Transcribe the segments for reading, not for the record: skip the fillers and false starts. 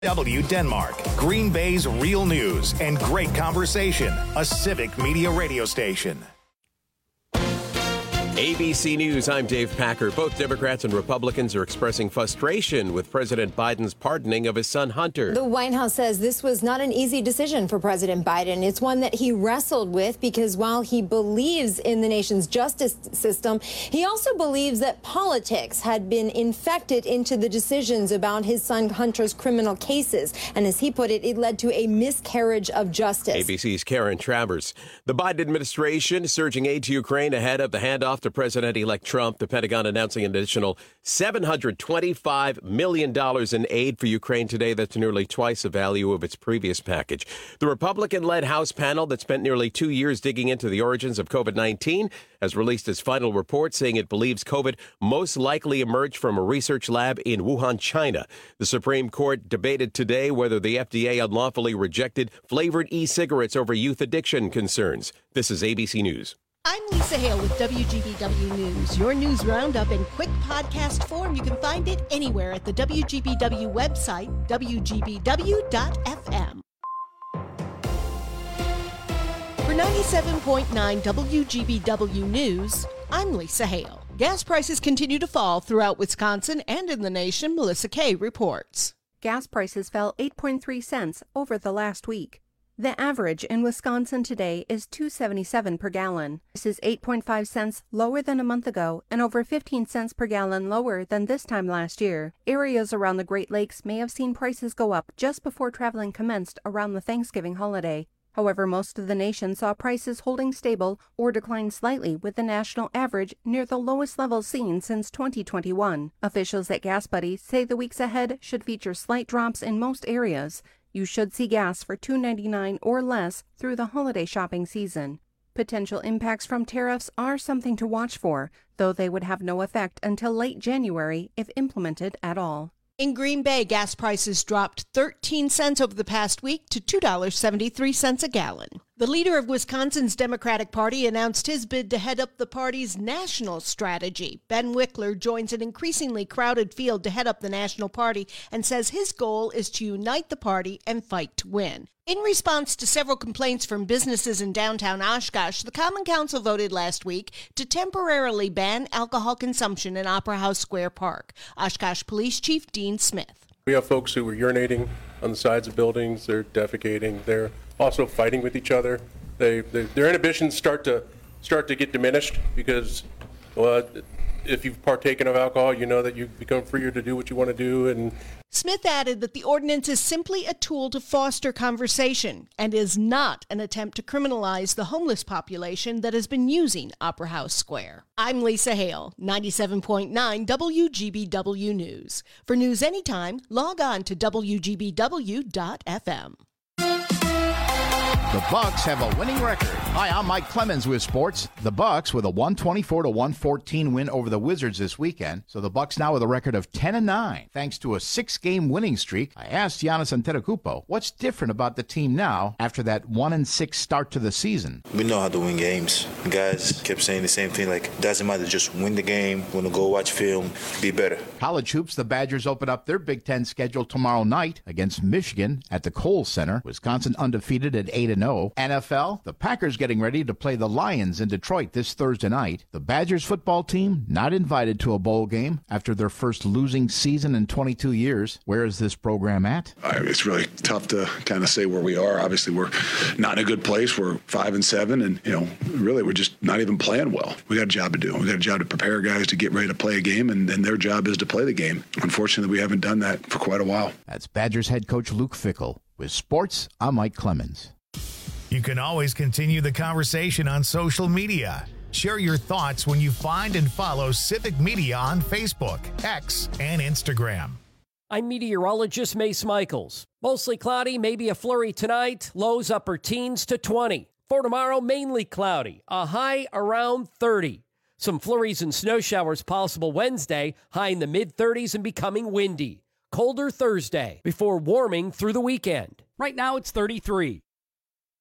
W Denmark, Green Bay's real news and great conversation, a civic media radio station. ABC News, I'm Dave Packer. Both Democrats and Republicans are expressing frustration with President Biden's pardoning of his son Hunter. The White House says this was not an easy decision for President Biden. It's one that he wrestled with because while he believes in the nation's justice system, he also believes that politics had been infected into the decisions about his son Hunter's criminal cases. And as he put it, it led to a miscarriage of justice. ABC's Karen Travers. The Biden administration surging aid to Ukraine ahead of the handoff to President-elect Trump. The Pentagon announcing an additional $725 million in aid for Ukraine today. That's nearly twice the value of its previous package. The Republican-led House panel that spent nearly 2 years digging into the origins of COVID-19 has released its final report saying it believes COVID most likely emerged from a research lab in Wuhan, China. The Supreme Court debated today whether the FDA unlawfully rejected flavored e-cigarettes over youth addiction concerns. This is ABC News. I'm Lisa Hale with WGBW News. Your news roundup in quick podcast form. You can find it anywhere at the WGBW website, WGBW.FM. For 97.9 WGBW News, I'm Lisa Hale. Gas prices continue to fall throughout Wisconsin and in the nation. Melissa Kay reports. Gas prices fell 8.3 cents over the last week. The average in Wisconsin today is $2.77 per gallon. This is 8.5 cents lower than a month ago and over 15 cents per gallon lower than this time last year. Areas around the Great Lakes may have seen prices go up just before traveling commenced around the Thanksgiving holiday. However, most of the nation saw prices holding stable or decline slightly, with the national average near the lowest level seen since 2021. Officials at Gas Buddy say the weeks ahead should feature slight drops in most areas. You should see gas for $2.99 or less through the holiday shopping season. Potential impacts from tariffs are something to watch for, though they would have no effect until late January if implemented at all. In Green Bay, gas prices dropped 13 cents over the past week to $2.73 a gallon. The leader of Wisconsin's Democratic Party announced his bid to head up the party's national strategy. Ben Wickler joins an increasingly crowded field to head up the national party and says his goal is to unite the party and fight to win. In response to several complaints from businesses in downtown Oshkosh, the Common Council voted last week to temporarily ban alcohol consumption in Opera House Square Park. Oshkosh Police Chief Dean Smith. We have folks who are urinating on the sides of buildings. They're defecating. They're also fighting with each other. Their inhibitions start to get diminished because, well, if you've partaken of alcohol, you know that you become freer to do what you want to do. And Smith added that the ordinance is simply a tool to foster conversation and is not an attempt to criminalize the homeless population that has been using Opera House Square. I'm Lisa Hale, 97.9 WGBW News. For news anytime, log on to WGBW.FM. The Bucks have a winning record. Hi, I'm Mike Clemens with sports. The Bucks with a 124-114 win over the Wizards this weekend. So the Bucks now with a record of 10-9, thanks to a 6-game winning streak. I asked Giannis Antetokounmpo what's different about the team now after that 1-6 start to the season. We know how to win games. The guys kept saying the same thing, like, doesn't matter, just win the game. Want to go watch film, be better. College hoops, the Badgers open up their Big Ten schedule tomorrow night against Michigan at the Kohl Center. Wisconsin undefeated at 8-0. NFL, the Packers getting ready to play the Lions in Detroit this Thursday night. The Badgers football team not invited to a bowl game after their first losing season in 22 years. Where is this program at? It's really tough to kind of say where we are. Obviously, we're not in a good place. We're 5-7, and really we're just not even playing well. We got a job to do. We got a job to prepare guys to get ready to play a game, and their job is to play the game. Unfortunately, we haven't done that for quite a while. That's Badgers head coach Luke Fickell. With sports, I'm Mike Clemens. You can always continue the conversation on social media. Share your thoughts when you find and follow Civic Media on Facebook, X, and Instagram. I'm meteorologist Mace Michaels. Mostly cloudy, maybe a flurry tonight. Lows upper teens to 20. For tomorrow, mainly cloudy. A high around 30. Some flurries and snow showers possible Wednesday. High in the mid-30s and becoming windy. Colder Thursday before warming through the weekend. Right now, it's 33.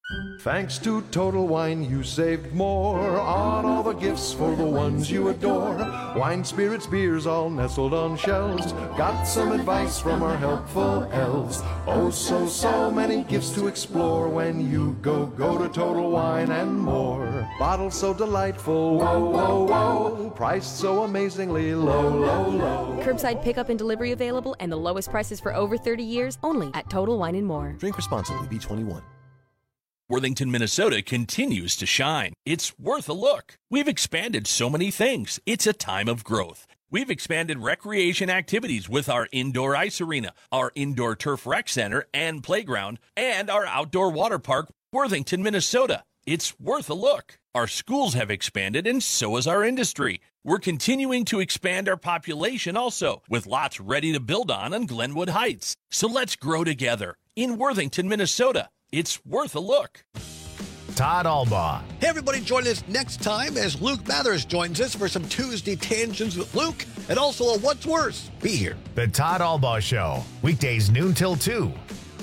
Thanks to Total Wine, you saved more on all the gifts for the ones you adore. Wine, spirits, beers, all nestled on shelves. Got some advice from our helpful elves. Oh, so many gifts to explore when you go to Total Wine and more. Bottles so delightful, whoa. Priced so amazingly low. Curbside pickup and delivery available, and the lowest prices for over 30 years only at Total Wine and More. Drink responsibly. B21. Worthington, Minnesota continues to shine. It's worth a look. We've expanded so many things. It's a time of growth. We've expanded recreation activities with our indoor ice arena, our indoor turf rec center and playground, and our outdoor water park, Worthington, Minnesota. It's worth a look. Our schools have expanded, and so has our industry. We're continuing to expand our population also, with lots ready to build on Glenwood Heights. So let's grow together in Worthington, Minnesota. It's worth a look. Todd Albaugh. Hey, everybody, join us next time as Luke Mathers joins us for some Tuesday Tangents with Luke and also a What's Worse. Be here. The Todd Albaugh Show, weekdays noon till 2.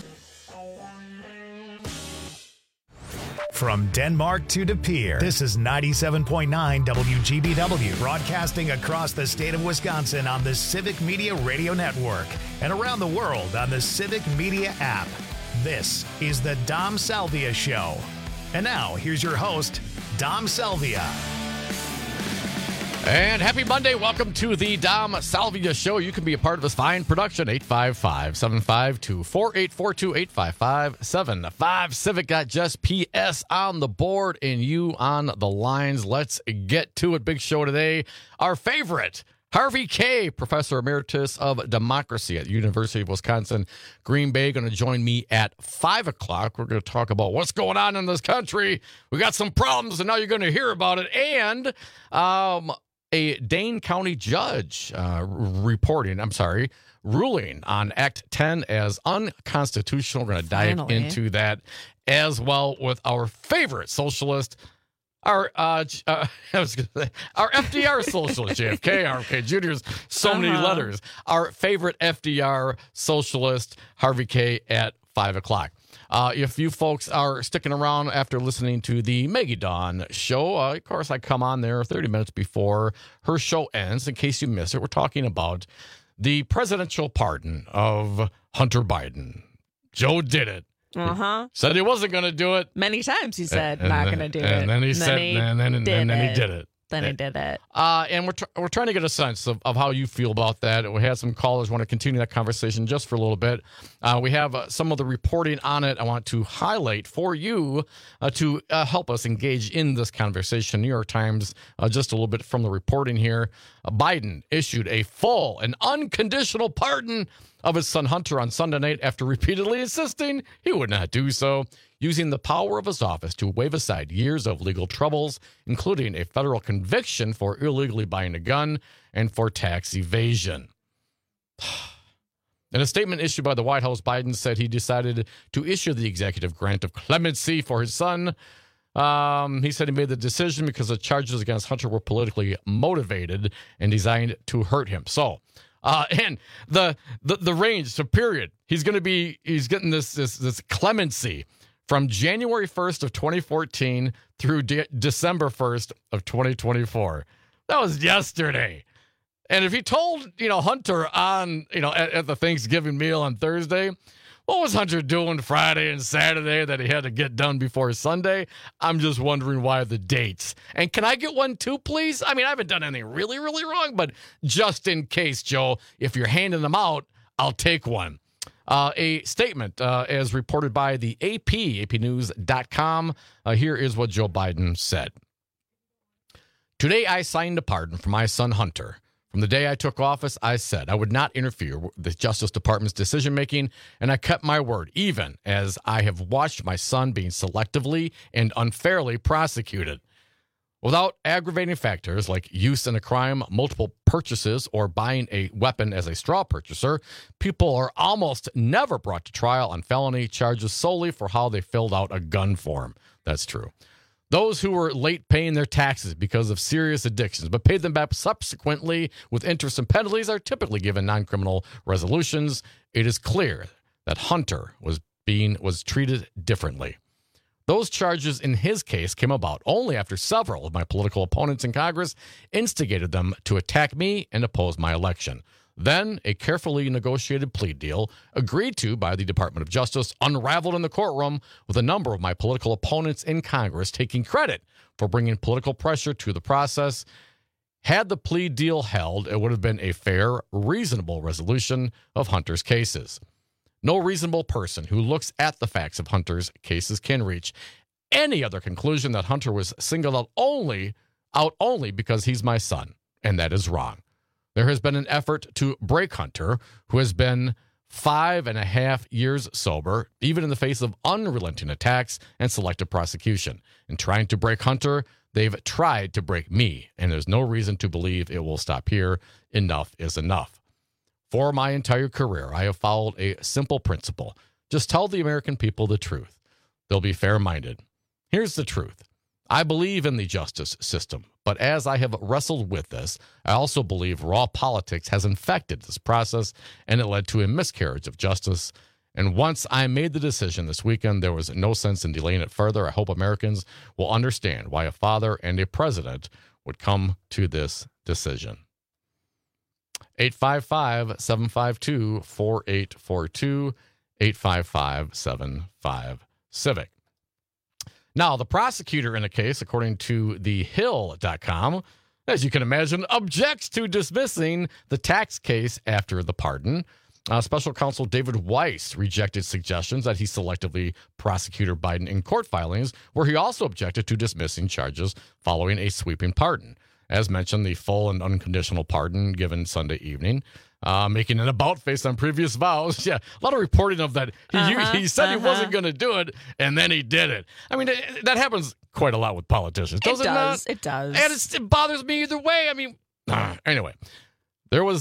From Denmark to De Pere, this is 97.9 WGBW, broadcasting across the state of Wisconsin on the Civic Media Radio Network and around the world on the Civic Media app. This is the Dom Salvia Show. And now, here's your host, Dom Salvia. And happy Monday. Welcome to the Dom Salvia Show. You can be a part of this fine production. 855-752-4842, 855-75 Civic. Got just PS on the board and you on the lines. Let's get to it. Big show today. Our favorite, Harvey Kaye, Professor Emeritus of Democracy at the University of Wisconsin, Green Bay, going to join me at 5 o'clock. We're going to talk about what's going on in this country. We got some problems, and now you're going to hear about it. And a Dane County judge ruling on Act 10 as unconstitutional. We're going to dive into that as well with our favorite socialist, our FDR socialist, JFK, RFK Jr.'s so many letters. Our favorite FDR socialist, Harvey Kaye, at 5 o'clock. If you folks are sticking around after listening to the Maggie Dawn show, of course, I come on there 30 minutes before her show ends. In case you missed it, we're talking about the presidential pardon of Hunter Biden. Joe did it. Said he wasn't going to do it. Many times he said not going to do it. And then he said, and then he did it. Then he did it. And we're trying to get a sense of how you feel about that. We had some callers want to continue that conversation just for a little bit. We have some of the reporting on it I want to highlight for you to help us engage in this conversation. New York Times, just a little bit from the reporting here. Biden issued a full and unconditional pardon of his son Hunter on Sunday night after repeatedly insisting he would not do so, using the power of his office to wave aside years of legal troubles, including a federal conviction for illegally buying a gun and for tax evasion. In a statement issued by the White House, Biden said he decided to issue the executive grant of clemency for his son. He said he made the decision because the charges against Hunter were politically motivated and designed to hurt him. So, and the range, the period, he's getting this clemency from January 1st of 2014 through December 1st of 2024. That was yesterday. And if he told, Hunter on, at the Thanksgiving meal on Thursday, what was Hunter doing Friday and Saturday that he had to get done before Sunday? I'm just wondering why the dates. And can I get one too, please? I mean, I haven't done anything really, really wrong, but just in case, Joe, if you're handing them out, I'll take one. A statement as reported by the AP, apnews.com. Here is what Joe Biden said. Today, I signed a pardon for my son, Hunter. From the day I took office, I said I would not interfere with the Justice Department's decision-making, and I kept my word, even as I have watched my son being selectively and unfairly prosecuted. Without aggravating factors like use in a crime, multiple purchases, or buying a weapon as a straw purchaser, people are almost never brought to trial on felony charges solely for how they filled out a gun form. That's true. Those who were late paying their taxes because of serious addictions but paid them back subsequently with interest and penalties are typically given non-criminal resolutions. It is clear that Hunter was treated differently. Those charges in his case came about only after several of my political opponents in Congress instigated them to attack me and oppose my election. Then, a carefully negotiated plea deal, agreed to by the Department of Justice, unraveled in the courtroom with a number of my political opponents in Congress taking credit for bringing political pressure to the process. Had the plea deal held, it would have been a fair, reasonable resolution of Hunter's cases. No reasonable person who looks at the facts of Hunter's cases can reach any other conclusion that Hunter was singled out only because he's my son, and that is wrong. There has been an effort to break Hunter, who has been 5.5 years sober, even in the face of unrelenting attacks and selective prosecution. In trying to break Hunter, they've tried to break me, and there's no reason to believe it will stop here. Enough is enough. For my entire career, I have followed a simple principle. Just tell the American people the truth. They'll be fair-minded. Here's the truth. I believe in the justice system, but as I have wrestled with this, I also believe raw politics has infected this process, and it led to a miscarriage of justice. And once I made the decision this weekend, there was no sense in delaying it further. I hope Americans will understand why a father and a president would come to this decision. 855-752-4842, 855-75-CIVIC. Now, the prosecutor in a case, according to thehill.com, as you can imagine, objects to dismissing the tax case after the pardon. Special counsel David Weiss rejected suggestions that he selectively prosecuted Biden in court filings, where he also objected to dismissing charges following a sweeping pardon. As mentioned, the full and unconditional pardon given Sunday evening, making an about face on previous vows. Yeah, a lot of reporting of that. He said he wasn't going to do it, and then he did it. I mean, that happens quite a lot with politicians, does it not? It does. And it bothers me either way. I mean, anyway, there was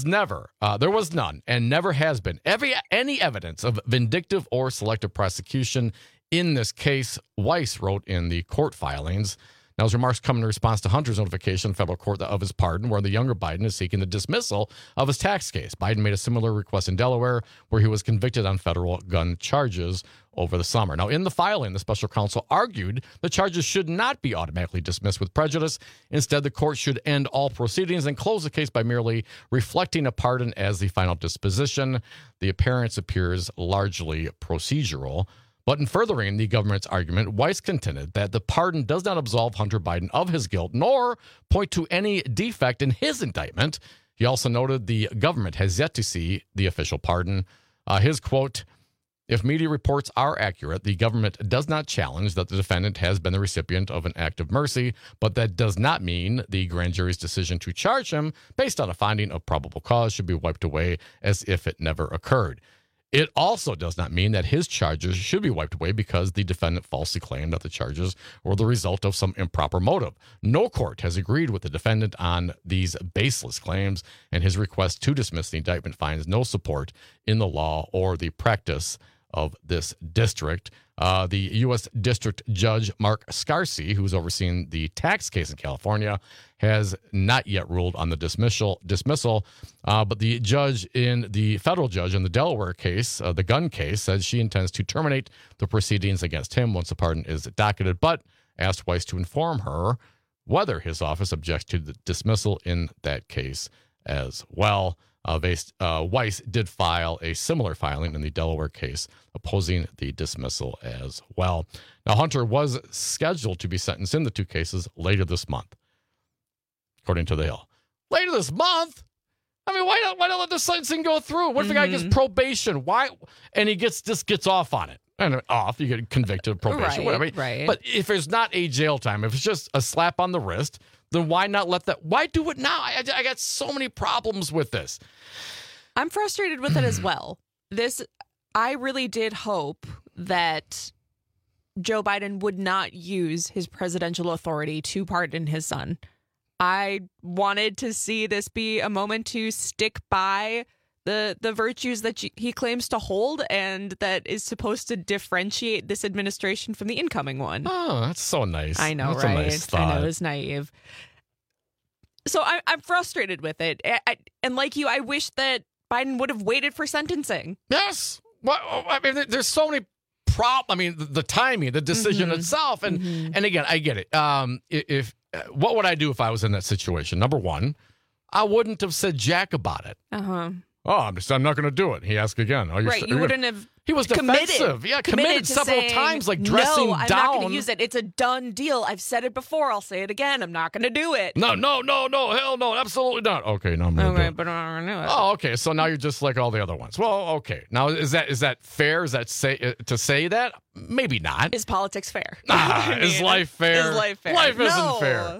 none, and never has been any evidence of vindictive or selective prosecution in this case, Weiss wrote in the court filings. Now, his remarks come in response to Hunter's notification in federal court of his pardon, where the younger Biden is seeking the dismissal of his tax case. Biden made a similar request in Delaware, where he was convicted on federal gun charges over the summer. Now, in the filing, the special counsel argued the charges should not be automatically dismissed with prejudice. Instead, the court should end all proceedings and close the case by merely reflecting a pardon as the final disposition. The appearance appears largely procedural. But in furthering the government's argument, Weiss contended that the pardon does not absolve Hunter Biden of his guilt, nor point to any defect in his indictment. He also noted the government has yet to see the official pardon. His quote, "If media reports are accurate, the government does not challenge that the defendant has been the recipient of an act of mercy, but that does not mean the grand jury's decision to charge him based on a finding of probable cause should be wiped away as if it never occurred. It also does not mean that his charges should be wiped away because the defendant falsely claimed that the charges were the result of some improper motive. No court has agreed with the defendant on these baseless claims, and his request to dismiss the indictment finds no support in the law or the practice of this district." The U.S. District Judge Mark Scarsi, who's overseeing the tax case in California, has not yet ruled on the dismissal. But the federal judge in the Delaware case, the gun case, says she intends to terminate the proceedings against him once the pardon is docketed, but asked Weiss to inform her whether his office objects to the dismissal in that case as well. Weiss did file a similar filing in the Delaware case opposing the dismissal as well. Now, Hunter was scheduled to be sentenced in the two cases later this month, according to the Hill. Later this month? I mean, why not let the sentencing go through? What if the guy gets probation? Why? And he gets off on it. And off, you get convicted of probation, whatever. Right. But if there's not a jail time, if it's just a slap on the wrist, then why not let that? Why do it now? I got so many problems with this. I'm frustrated with it as well. I really did hope that Joe Biden would not use his presidential authority to pardon his son. I wanted to see this be a moment to stick by the virtues that he claims to hold and that is supposed to differentiate this administration from the incoming one. Oh, that's so nice. I know, that's right? A nice thought. I know, it's naive. So I'm frustrated with it. And like you, I wish that Biden would have waited for sentencing. Yes. Well, I mean, there's so many problem. I mean, the timing, the decision itself. And again, I get it. If what would I do if I was in that situation? Number one, I wouldn't have said jack about it. Oh, I'm not going to do it. He asked again. Oh, You wouldn't have. He was defensive. Committed several times, like dressing down. No, I'm not going to use it. It's a done deal. I've said it before. I'll say it again. I'm not going to do it. No, hell no, absolutely not. Okay, now I'm going to do it. But I'm going to do it. Oh, okay. So now you're just like all the other ones. Well, okay. Now is that fair? Is that to say that? Maybe not. Is politics fair? Is life fair? Is life fair? Life isn't fair.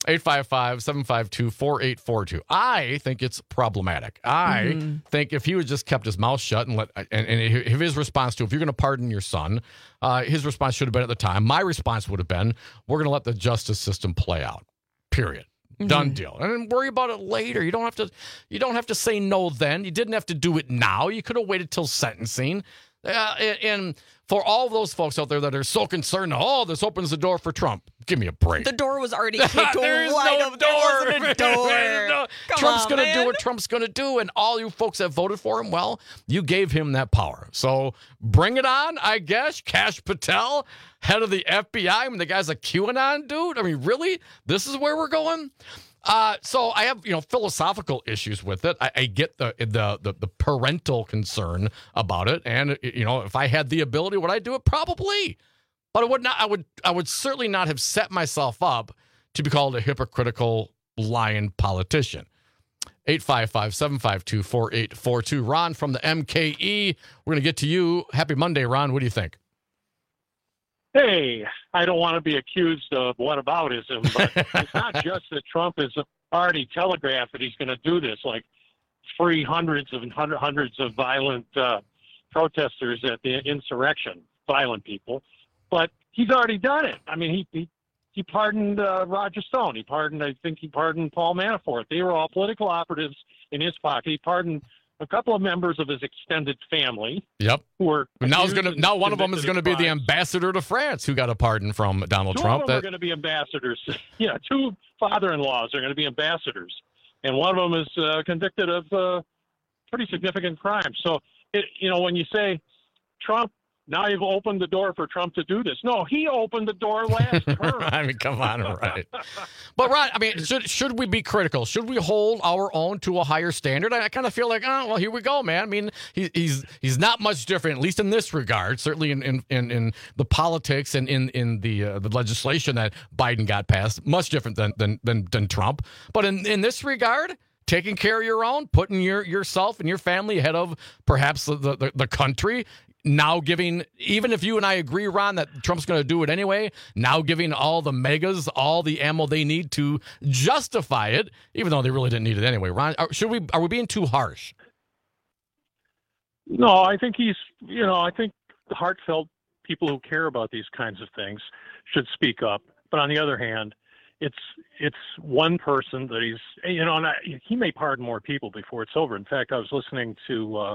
855-752-4842. I think it's problematic. I think if he would just kept his mouth shut and if his response to, if you're going to pardon your son, his response should have been at the time. My response would have been, we're going to let the justice system play out. Period. Done deal. And then worry about it later. You don't have to say no then. You didn't have to do it now. You could have waited till sentencing. And for all those folks out there that are so concerned, this opens the door for Trump. Give me a break. The door was already kicked wide open. There wasn't a door. Trump's going to do what Trump's going to do, and all you folks that voted for him, well, you gave him that power. So bring it on, I guess. Kash Patel, head of the FBI. I mean, the guy's a QAnon dude. I mean, really? This is where we're going? So I have, philosophical issues with it. I get the parental concern about it, and if I had the ability, would I do it? Probably, but I would not. I would certainly not have set myself up to be called a hypocritical, lying politician. 855-752-4842. Ron from the MKE. We're going to get to you. Happy Monday, Ron. What do you think? Hey, I don't want to be accused of whataboutism, but it's not just that Trump has already telegraphed that he's going to do this, like free hundreds of violent protesters at the insurrection, violent people, but he's already done it. I mean, he pardoned Roger Stone. I think he pardoned Paul Manafort. They were all political operatives in his pocket. He pardoned a couple of members of his extended family. Yep. Who were now one of them is going to be the ambassador to France who got a pardon from Donald Trump. Two of them are going to be ambassadors. Yeah, two father-in-laws are going to be ambassadors, and one of them is convicted of pretty significant crimes. So, when you say Trump, now you've opened the door for Trump to do this. No, he opened the door last term. I mean, come on, right? But Ron, I mean, should we be critical? Should we hold our own to a higher standard? I kind of feel like, here we go, man. I mean, he's not much different, at least in this regard. Certainly in the politics and in the legislation that Biden got passed, much different than Trump. But in this regard, taking care of your own, putting yourself and your family ahead of perhaps the country. Now giving, even if you and I agree, Ron, that Trump's going to do it anyway, now giving all the megas all the ammo they need to justify it, even though they really didn't need it anyway. Ron, are we being too harsh? No, I think I think heartfelt people who care about these kinds of things should speak up. But on the other hand, it's one person that he's, and he may pardon more people before it's over. In fact, I was listening to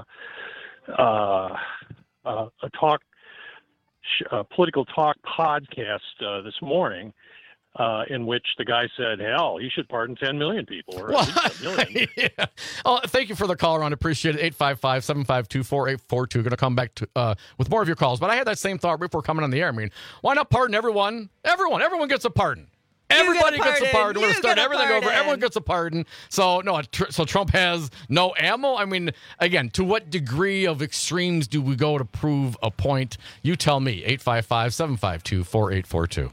a political talk podcast this morning in which the guy said, hell, he should pardon 10 million people. Or at least 1 million. Yeah. Oh, thank you for the call, Ron. Appreciate it. 855-752-4842. Going to come back with more of your calls. But I had that same thought before coming on the air. I mean, why not pardon everyone? Everyone gets a pardon. Everybody gets a pardon. We're going to start everything over. Everyone gets a pardon. So so Trump has no ammo. I mean, again, to what degree of extremes do we go to prove a point? You tell me. 855-752-4842.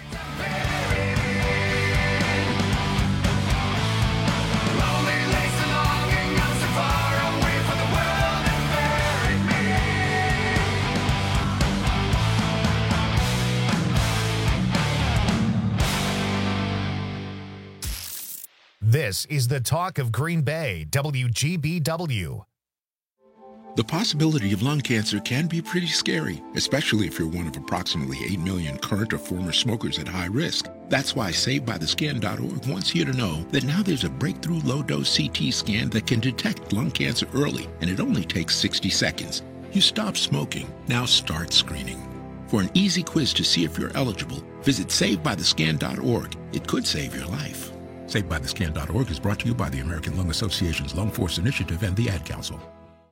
This is the talk of Green Bay, WGBW. The possibility of lung cancer can be pretty scary, especially if you're one of approximately 8 million current or former smokers at high risk. That's why SaveByTheScan.org wants you to know that now there's a breakthrough low-dose CT scan that can detect lung cancer early, and it only takes 60 seconds. You stop smoking, now start screening. For an easy quiz to see if you're eligible, visit SaveByTheScan.org. It could save your life. SaveByTheScan.org is brought to you by the American Lung Association's Lung Force Initiative and the Ad Council.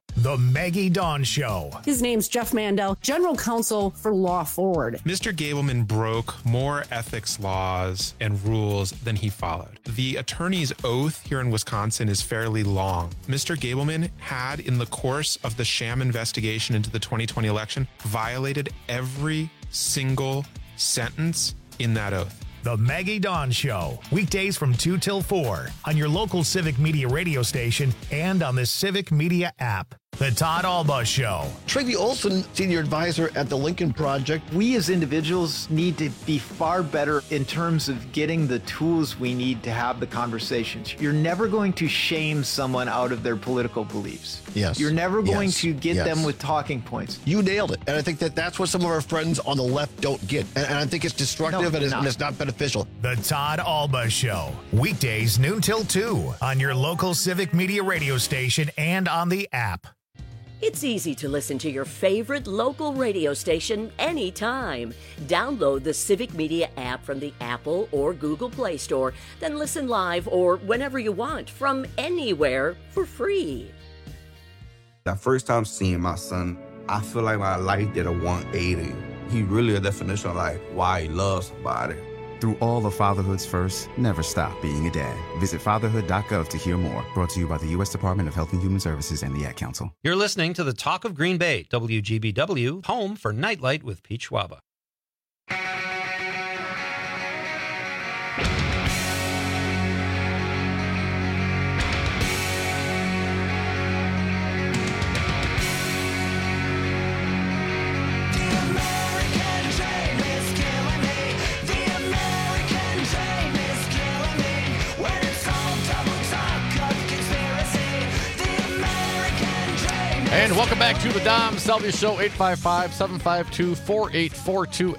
The Maggie Dawn Show. His name's Jeff Mandel, General Counsel for Law Forward. Mr. Gableman broke more ethics laws and rules than he followed. The attorney's oath here in Wisconsin is fairly long. Mr. Gableman had, in the course of the sham investigation into the 2020 election, violated every single sentence in that oath. The Maggie Dawn Show, weekdays from 2 till 4 on your local Civic Media radio station and on the Civic Media app. The Todd Alba Show. Tracy Olson, Senior Advisor at the Lincoln Project. We as individuals need to be far better in terms of getting the tools we need to have the conversations. You're never going to shame someone out of their political beliefs. Yes. You're never going to get them with talking points. You nailed it. And I think that's what some of our friends on the left don't get. And I think it's destructive and it's not beneficial. The Todd Alba Show, weekdays noon till 2 on your local Civic Media radio station and on the app. It's easy to listen to your favorite local radio station anytime. Download the Civic Media app from the Apple or Google Play Store, then listen live or whenever you want from anywhere for free. The first time seeing my son, I feel like my life did a 180. He really a definition of like why he loves somebody. Through all of fatherhood's first, never stop being a dad. Visit fatherhood.gov to hear more. Brought to you by the U.S. Department of Health and Human Services and the Ad Council. You're listening to the Talk of Green Bay, WGBW, home for Nightlight with Pete Schwaba. And welcome back to the Dom Selvey Show, 855-752-4842,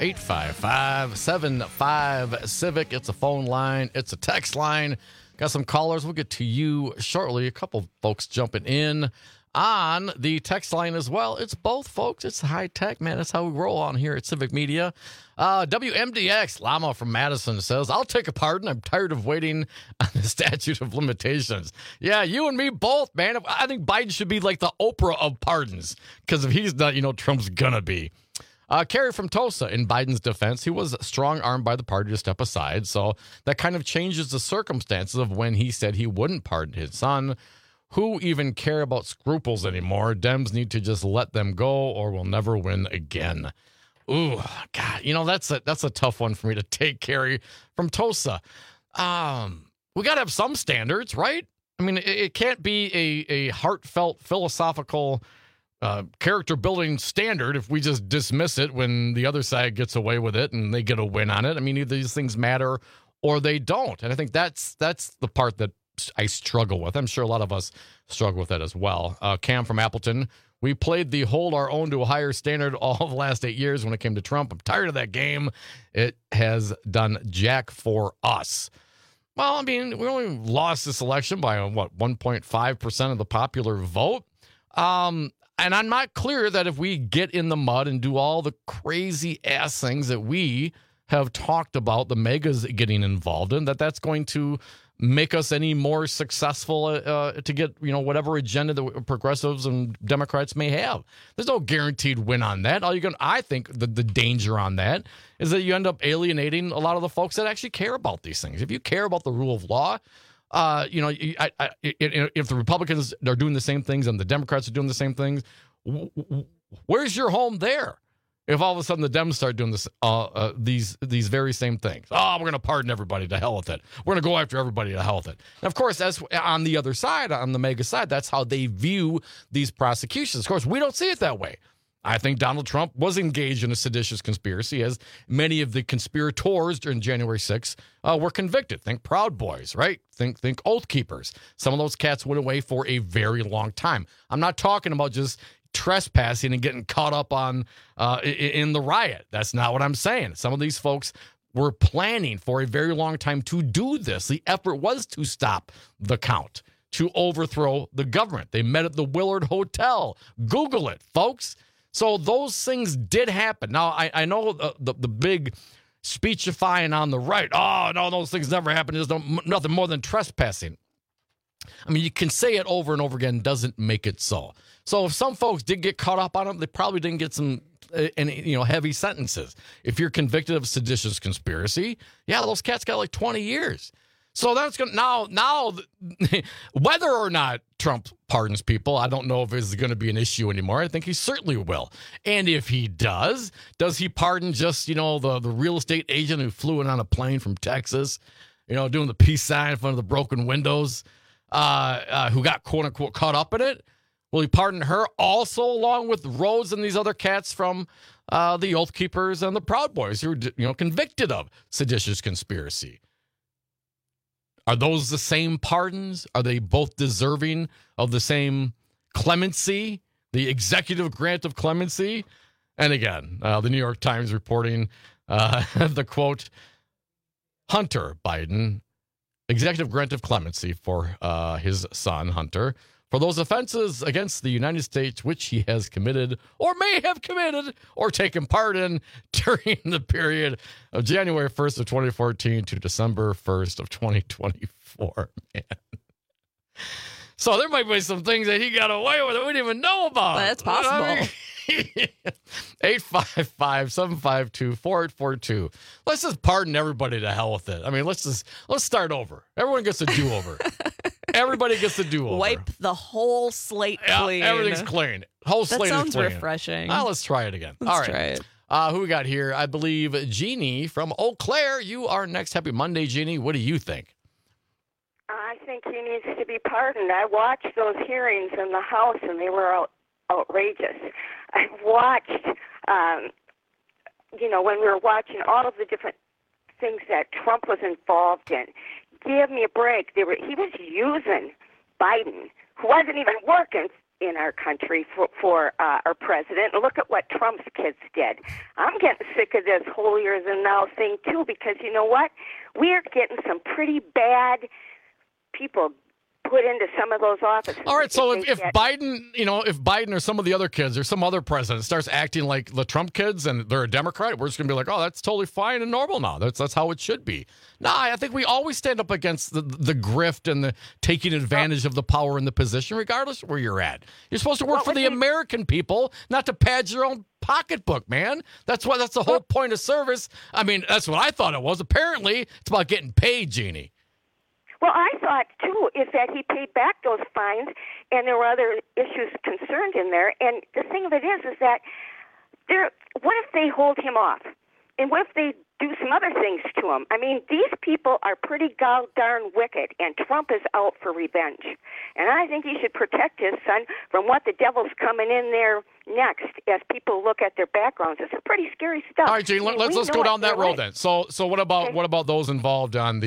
855-75-CIVIC. It's a phone line. It's a text line. Got some callers. We'll get to you shortly. A couple folks jumping in on the text line as well. It's both, folks. It's high tech, man. That's how we roll on here at Civic Media. WMDX, Lama from Madison says, I'll take a pardon. I'm tired of waiting on the statute of limitations. Yeah, you and me both, man. I think Biden should be like the Oprah of pardons, because if he's not, Trump's gonna be. Kerry from Tosa, in Biden's defense, he was strong-armed by the party to step aside, so that kind of changes the circumstances of when he said he wouldn't pardon his son. Who even care about scruples anymore? Dems need to just let them go or we'll never win again. Ooh, God, that's a tough one for me to take, Kerry from Tosa. We got to have some standards, right? I mean, it can't be a heartfelt, philosophical, character-building standard if we just dismiss it when the other side gets away with it and they get a win on it. I mean, either these things matter or they don't. And I think that's the part that I struggle with. I'm sure a lot of us struggle with that as well. Cam from Appleton, we played the hold our own to a higher standard all of the last 8 years when it came to Trump. I'm tired of that game. It has done jack for us. Well, I mean, we only lost this election by, 1.5% of the popular vote. And I'm not clear that if we get in the mud and do all the crazy ass things that we have talked about, the megas getting involved in, that's going to make us any more successful to get, whatever agenda the progressives and Democrats may have. There's no guaranteed win on that. I think the danger on that is that you end up alienating a lot of the folks that actually care about these things. If you care about the rule of law, if the Republicans are doing the same things and the Democrats are doing the same things, where's your home there? If all of a sudden the Dems start doing this, these very same things. Oh, we're going to pardon everybody, to hell with it. We're going to go after everybody, to hell with it. And of course, that's on the other side, on the mega side, that's how they view these prosecutions. Of course, we don't see it that way. I think Donald Trump was engaged in a seditious conspiracy, as many of the conspirators during January 6th were convicted. Think Proud Boys, right? Think Oath Keepers. Some of those cats went away for a very long time. I'm not talking about just trespassing and getting caught up on in the riot. That's not what I'm saying. Some of these folks were planning for a very long time to do this. The effort was to stop the count, to overthrow the government. They met at the Willard Hotel. Google it, folks. So those things did happen. Now, I know the big speechifying on the right. Oh, no, those things never happened. There's nothing more than trespassing. I mean, you can say it over and over again, doesn't make it so. So if some folks did get caught up on it, they probably didn't get some heavy sentences. If you're convicted of seditious conspiracy, yeah, those cats got like 20 years. So that's going to now whether or not Trump pardons people, I don't know if it's going to be an issue anymore. I think he certainly will. And if he does he pardon just, the real estate agent who flew in on a plane from Texas, doing the peace sign in front of the broken windows, who got quote unquote caught up in it? Will he pardon her also, along with Rhodes and these other cats from the Oath Keepers and the Proud Boys who were convicted of seditious conspiracy? Are those the same pardons? Are they both deserving of the same clemency, the executive grant of clemency? And again, the New York Times reporting the quote, Hunter Biden, executive grant of clemency for his son, Hunter, for those offenses against the United States which he has committed or may have committed or taken part in during the period of January 1st of 2014 to December 1st of 2024. Man. So there might be some things that he got away with that we didn't even know about. That's possible. 855-752-4842. Let's just pardon everybody to hell with it. I mean, let's start over. Everyone gets a do-over. Everybody gets a do-over. Wipe the whole slate clean. Everything's clean. Whole slate is clean. That sounds refreshing. Let's try it again. Let's All right. try it. Who we got here? I believe Jeannie from Eau Claire. You are next. Happy Monday, Jeannie. What do you think? I think he needs to be pardoned. I watched those hearings in the House, and they were outrageous. I watched, when we were watching all of the different things that Trump was involved in. Give me a break. He was using Biden, who wasn't even working in our country for our president. Look at what Trump's kids did. I'm getting sick of this holier-than-thou thing, too, because you know what? We're getting some pretty bad people put into some of those offices. All right, so if Biden, if Biden or some of the other kids or some other president starts acting like the Trump kids and they're a Democrat, we're just going to be like, oh, that's totally fine and normal now. That's how it should be. No, I think we always stand up against the grift and the taking advantage of the power and the position, regardless of where you're at. You're supposed to work for the American people, not to pad your own pocketbook, man. That's the whole point of service. I mean, that's what I thought it was. Apparently, it's about getting paid, Jeannie. Well, I thought, too, is that he paid back those fines, and there were other issues concerned in there. And the thing of it is that what if they hold him off? And what if they do some other things to him? I mean, these people are pretty darn wicked, and Trump is out for revenge. And I think he should protect his son from what the devil's coming in there next as people look at their backgrounds. It's pretty scary stuff. All right, Jean, let's go down that road then. So what about those involved in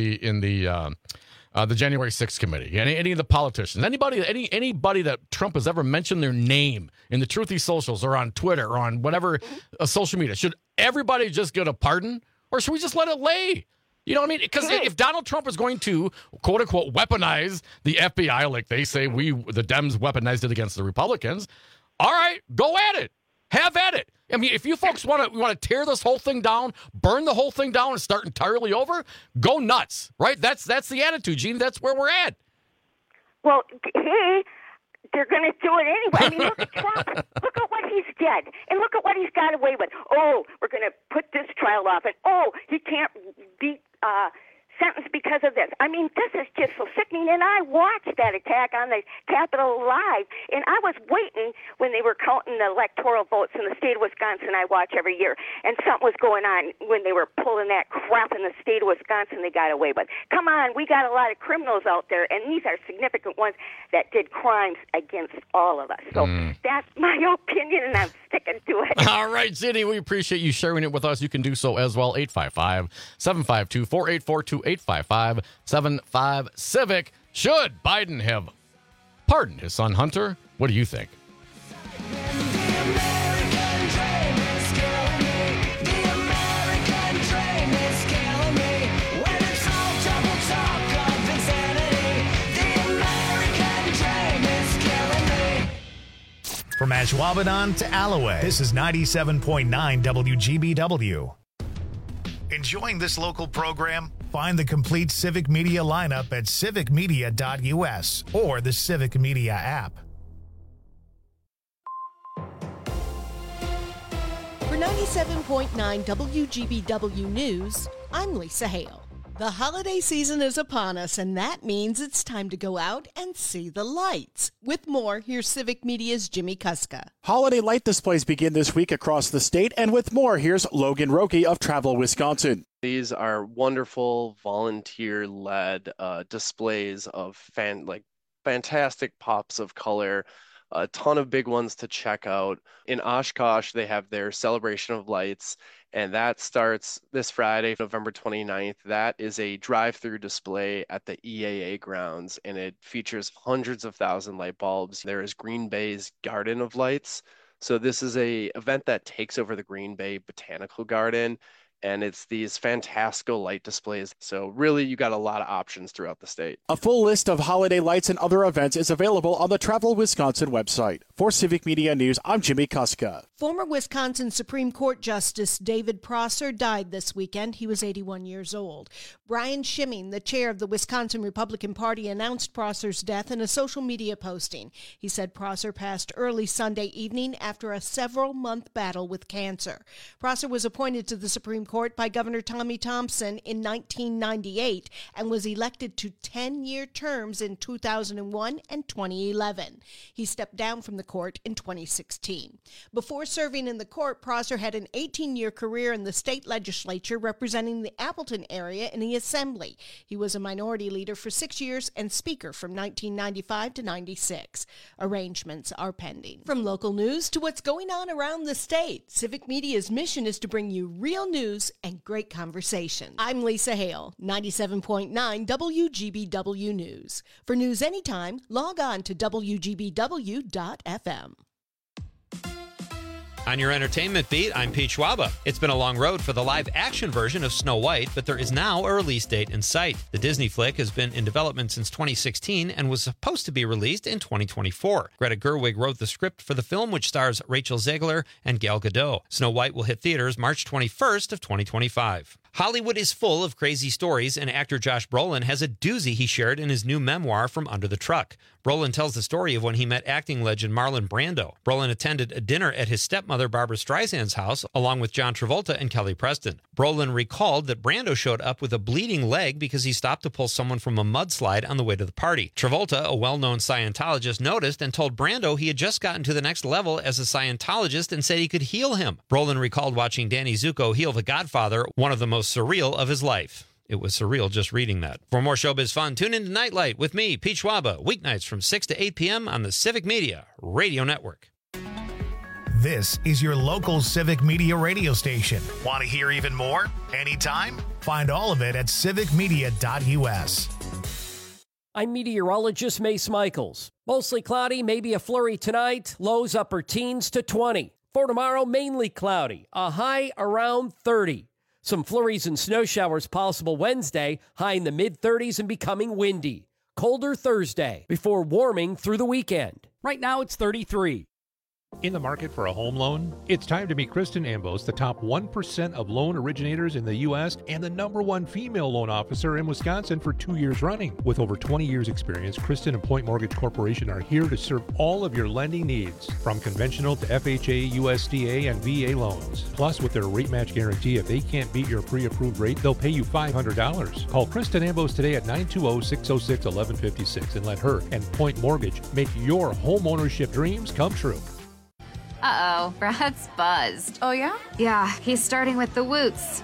the January 6th committee? Any of the politicians, anybody that Trump has ever mentioned their name in the Truthy socials or on Twitter or on whatever social media, should everybody just get a pardon, or should we just let it lay? You know what I mean? Because if Donald Trump is going to, quote unquote, weaponize the FBI like they say the Dems weaponized it against the Republicans, all right, go at it. Have at it. I mean, if you folks want to tear this whole thing down, burn the whole thing down and start entirely over, go nuts, right? That's the attitude, Gene. That's where we're at. Well, they're going to do it anyway. I mean, look at Trump. Look at what he's did. And look at what he's got away with. Oh, we're going to put this trial off. And, he can't be sentenced because of this. I mean, this is just so sickening. And I watched that attack on the Capitol live, and I was waiting when they were counting the electoral votes in the state of Wisconsin. I watch every year, and something was going on when they were pulling that crap in the state of Wisconsin they got away with. Come on, we got a lot of criminals out there, and these are significant ones that did crimes against all of us. So that's my opinion, and I'm sticking to it. All right, Zinni, we appreciate you sharing it with us. You can do so as well. 855-752-4842. 855-75-CIVIC. Should Biden have pardoned his son Hunter? What do you think? From Ashwaubenon to Alloway, this is 97.9 WGBW. Enjoying this local program? Find the complete Civic Media lineup at civicmedia.us or the Civic Media app. For 97.9 WGBW News, I'm Lisa Hale. The holiday season is upon us, and that means it's time to go out and see the lights. With more, here's Civic Media's Jimmy Kuska. Holiday light displays begin this week across the state, and with more, here's Logan Roque of Travel Wisconsin. These are wonderful volunteer-led displays of fantastic pops of color. A ton of big ones to check out. In Oshkosh, they have their Celebration of Lights, and that starts this Friday, November 29th. That is a drive-through display at the EAA grounds, and it features hundreds of thousand light bulbs. There is Green Bay's Garden of Lights. So this is a event that takes over the Green Bay Botanical Garden, and it's these fantastical light displays. So really, you got a lot of options throughout the state. A full list of holiday lights and other events is available on the Travel Wisconsin website. For Civic Media News, I'm Jimmy Kuska. Former Wisconsin Supreme Court Justice David Prosser died this weekend. He was 81 years old. Brian Schimming, the chair of the Wisconsin Republican Party, announced Prosser's death in a social media posting. He said Prosser passed early Sunday evening after a several-month battle with cancer. Prosser was appointed to the Supreme Court by Governor Tommy Thompson in 1998 and was elected to 10-year terms in 2001 and 2011. He stepped down from the court in 2016. Before serving in the court, Prosser had an 18-year career in the state legislature representing the Appleton area in the Assembly. He was a minority leader for 6 years and Speaker from 1995 to 96. Arrangements are pending. From local news to what's going on around the state, Civic Media's mission is to bring you real news and great conversation. I'm Lisa Hale, 97.9 WGBW News. For news anytime, log on to WGBW.FM. On your entertainment beat, I'm Pete Schwaba. It's been a long road for the live-action version of Snow White, but there is now a release date in sight. The Disney flick has been in development since 2016 and was supposed to be released in 2024. Greta Gerwig wrote the script for the film, which stars Rachel Zegler and Gal Gadot. Snow White will hit theaters March 21st of 2025. Hollywood is full of crazy stories, and actor Josh Brolin has a doozy he shared in his new memoir, From Under the Truck. Brolin tells the story of when he met acting legend Marlon Brando. Brolin attended a dinner at his stepmother Barbra Streisand's house, along with John Travolta and Kelly Preston. Brolin recalled that Brando showed up with a bleeding leg because he stopped to pull someone from a mudslide on the way to the party. Travolta, a well-known Scientologist, noticed and told Brando he had just gotten to the next level as a Scientologist and said he could heal him. Brolin recalled watching Danny Zuko heal The Godfather, one of the most surreal of his life. It was surreal just reading that. For more showbiz fun, tune in to Nightlight with me, Pete Schwaba, weeknights from 6 to 8 p.m. on the Civic Media Radio Network. This is your local Civic Media radio station. Want to hear even more? Anytime? Find all of it at civicmedia.us. I'm meteorologist Mace Michaels. Mostly cloudy, maybe a flurry tonight. Lows upper teens to 20. For tomorrow, mainly cloudy. A high around 30. Some flurries and snow showers possible Wednesday, high in the mid-30s and becoming windy. Colder Thursday, before warming through the weekend. Right now it's 33. In the market for a home loan? It's time to meet Kristen Ambos, the top 1% of loan originators in the U.S. and the #1 female loan officer in Wisconsin for 2 years running. With over 20 years experience, Kristen and Point Mortgage Corporation are here to serve all of your lending needs, from conventional to FHA, USDA, and VA loans. Plus, with their rate match guarantee, if they can't beat your pre-approved rate, they'll pay you $500. Call Kristen Ambos today at 920-606-1156 and let her and Point Mortgage make your home ownership dreams come true. Uh-oh, Brad's buzzed. Oh, yeah? Yeah, he's starting with the woots.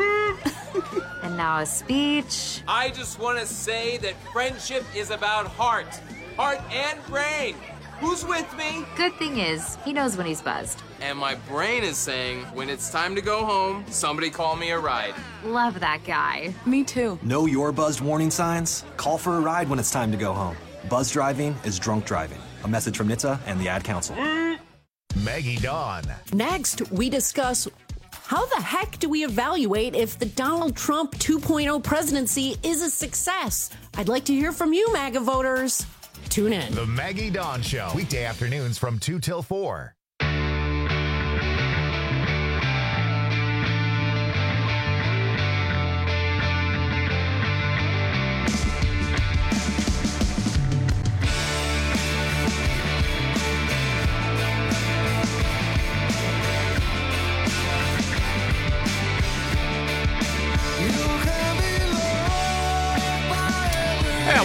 And now a speech. I just want to say that friendship is about heart and brain. Who's with me? Good thing is, he knows when he's buzzed. And my brain is saying, when it's time to go home, somebody call me a ride. Love that guy. Me too. Know your buzzed warning signs? Call for a ride when it's time to go home. Buzz driving is drunk driving. A message from NHTSA and the Ad Council. Maggie Dawn. Next, we discuss how the heck do we evaluate if the Donald Trump 2.0 presidency is a success? I'd like to hear from you, MAGA voters. Tune in. The Maggie Dawn Show, weekday afternoons from 2 till 4.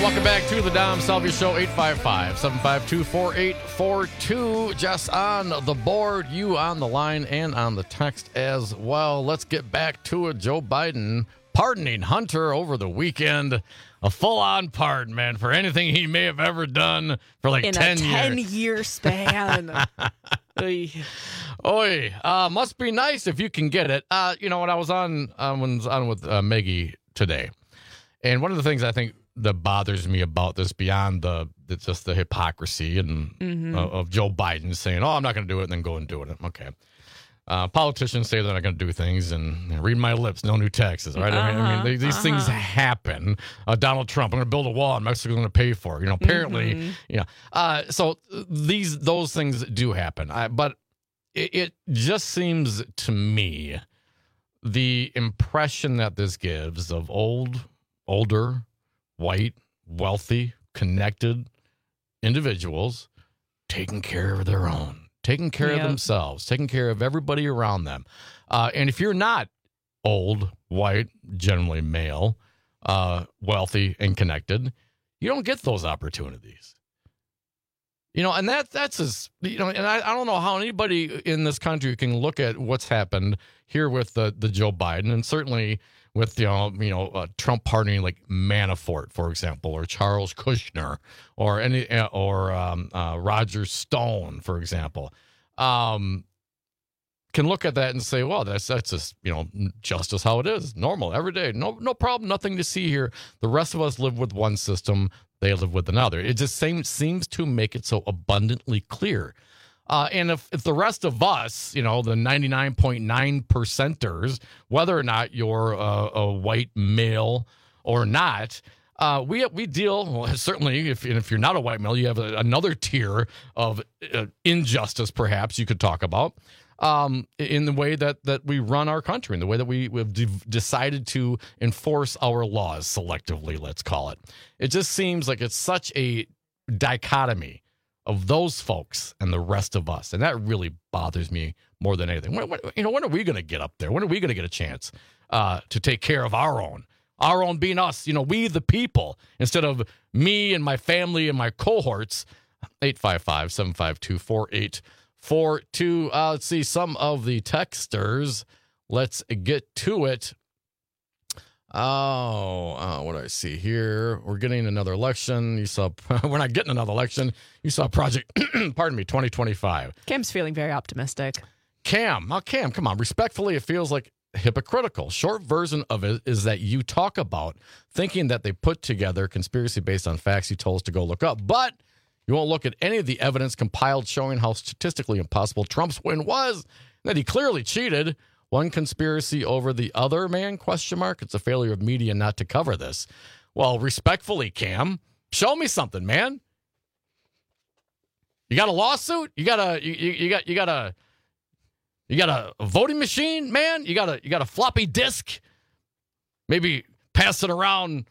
Welcome back to the Dom Salvia Show, 855-752-4842. Jess on the board, you on the line, and on the text as well. Let's get back to it. Joe Biden pardoning Hunter over the weekend. A full-on pardon, man, for anything he may have ever done for like 10 years. In a 10-year span. Oy. Must be nice if you can get it. When I was on with Maggie today, and one of the things I think that bothers me about this, beyond just the hypocrisy and of Joe Biden saying, "Oh, I'm not going to do it," and then go and do it. Okay. Politicians say they're not going to do things, and read my lips, no new taxes, right? I mean, these things happen. Donald Trump, I'm going to build a wall, and Mexico's going to pay for it. Apparently, so those things do happen. But it just seems to me the impression that this gives of older, white, wealthy, connected individuals taking care of their own, taking care of themselves, taking care of everybody around them. And if you're not old, white, generally male, wealthy, and connected, you don't get those opportunities. And that's just, and I don't know how anybody in this country can look at what's happened here with the Joe Biden, and certainly with Trump pardoning like Manafort, for example, or Charles Kushner, or Roger Stone, for example, can look at that and say, well, that's just justice how it is, normal, every day, no problem, nothing to see here. The rest of us live with one system, they live with another. It just seems to make it so abundantly clear. And if the rest of us, the 99.9%ers, whether or not you're a white male or not, we deal, certainly, if you're not a white male, you have another tier of injustice, perhaps you could talk about, in the way that we run our country, in the way that we've decided to enforce our laws selectively, let's call it. It just seems like it's such a dichotomy of those folks and the rest of us. And that really bothers me more than anything. When are we going to get up there? When are we going to get a chance to take care of our own being us, we the people, instead of me and my family and my cohorts? 855-752-4842. Let's see some of the texters. Let's get to it. What do I see here? We're getting another election. We're not getting another election. You saw Project, 2025. Cam's feeling very optimistic. Cam, come on. Respectfully, it feels like hypocritical. Short version of it is that you talk about thinking that they put together conspiracy based on facts you told us to go look up, but you won't look at any of the evidence compiled showing how statistically impossible Trump's win was, that he clearly cheated. One conspiracy over the other, man, ? It's a failure of media not to cover this. Well, respectfully, Cam, show me something, man. You got a lawsuit? You got a voting machine, man? You got a floppy disk? Maybe passing around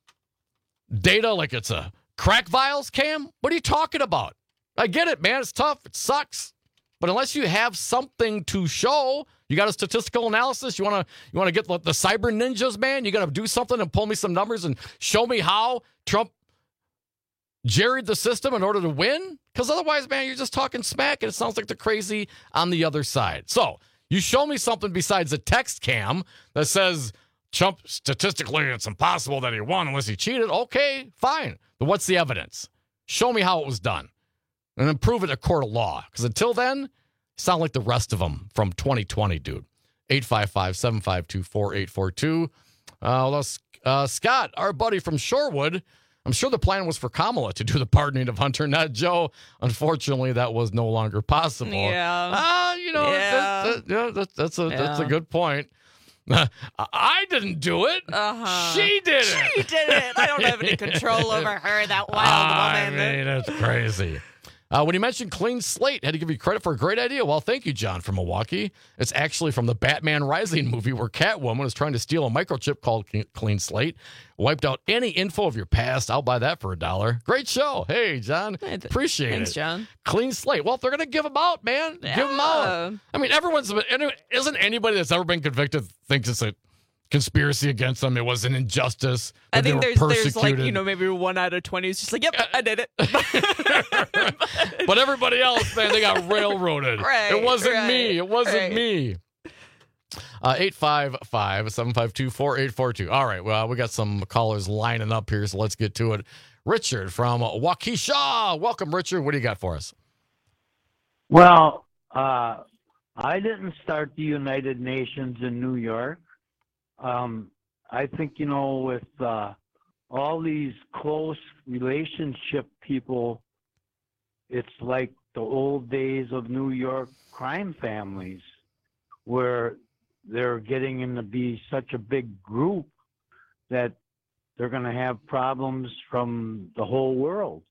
data like it's a crack vials, Cam? What are you talking about? I get it, man. It's tough. It sucks. But unless you have something to show, you got a statistical analysis, you want to get the cyber ninjas, man, you got to do something and pull me some numbers and show me how Trump jerried the system in order to win? Because otherwise, man, you're just talking smack, and it sounds like the crazy on the other side. So you show me something besides a text, Cam, that says Trump, statistically, it's impossible that he won unless he cheated. Okay, fine. But what's the evidence? Show me how it was done. And then prove it in a court of law. Because until then, sound like the rest of them from 2020, dude. 855-752-4842. Scott, our buddy from Shorewood, I'm sure the plan was for Kamala to do the pardoning of Hunter, not Joe. Unfortunately, that was no longer possible. Yeah. That's a good point. I didn't do it. She did it. She did it. I don't have any control over her, that wild woman. I mean, it's crazy. When you mentioned Clean Slate, had to give you credit for a great idea. Well, thank you, John from Milwaukee. It's actually from the Batman Rising movie where Catwoman is trying to steal a microchip called Clean Slate. Wiped out any info of your past. I'll buy that for $1. Great show. Hey, John. Appreciate it. Thanks, John. Clean Slate. Well, if they're going to give them out, man, give them out. I mean, isn't anybody that's ever been convicted thinks it's a conspiracy against them. It was an injustice. I think there's like, persecuted. maybe 1 out of 20 is just like, yep, I did it. But everybody else, man, they got railroaded. Right, it wasn't right, me. It wasn't right. me. 855-752-4842. All right, well, we got some callers lining up here, so let's get to it. Richard from Waukesha. Welcome, Richard. What do you got for us? Well, I didn't start the United Nations in New York. I think, with all these close relationship people, it's like the old days of New York crime families where they're getting in to be such a big group that they're going to have problems from the whole world.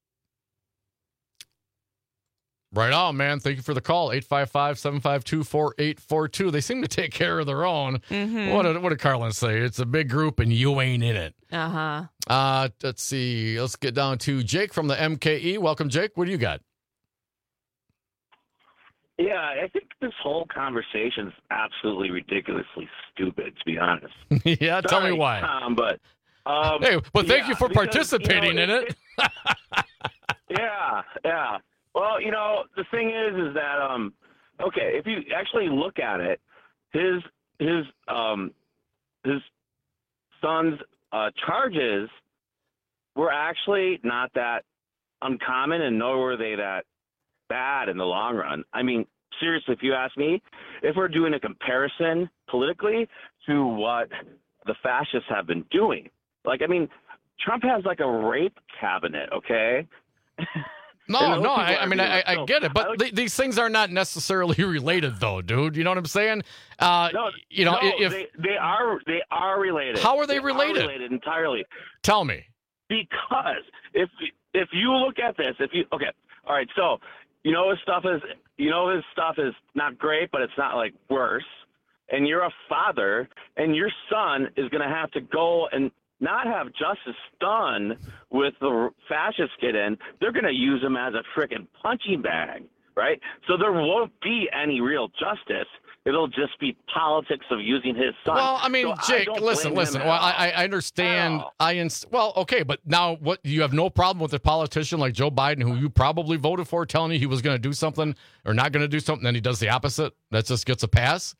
Right on, man. Thank you for the call. 855-752-4842. They seem to take care of their own. Mm-hmm. What did Carlin say? It's a big group and you ain't in it. Uh-huh. Let's see. Let's get down to Jake from the MKE. Welcome, Jake. What do you got? Yeah, I think this whole conversation is absolutely ridiculously stupid, to be honest. Yeah, tell me why. Tom, but thank you for participating in it. Yeah. Well, the thing is that okay, if you actually look at it, his son's charges were actually not that uncommon, and nor were they that bad in the long run. I mean, seriously, if you ask me, if we're doing a comparison politically to what the fascists have been doing, Trump has like a rape cabinet, okay? No, I get it, but these things are not necessarily related, though, dude. You know what I'm saying? They are related. How are they related? Are related entirely. Tell me. Because if you look at this, all right, so his stuff is not great, but it's not like worse. And you're a father, and your son is going to have to go and not have justice done with the fascists get in. They're going to use him as a frickin' punching bag, right? So there won't be any real justice. It'll just be politics of using his son. Well, I mean, So Jake, I don't listen. blame him Well, at all. I understand. Well, okay, but now what? You have no problem with a politician like Joe Biden, who you probably voted for, telling you he was going to do something or not going to do something, then he does the opposite? That just gets a pass?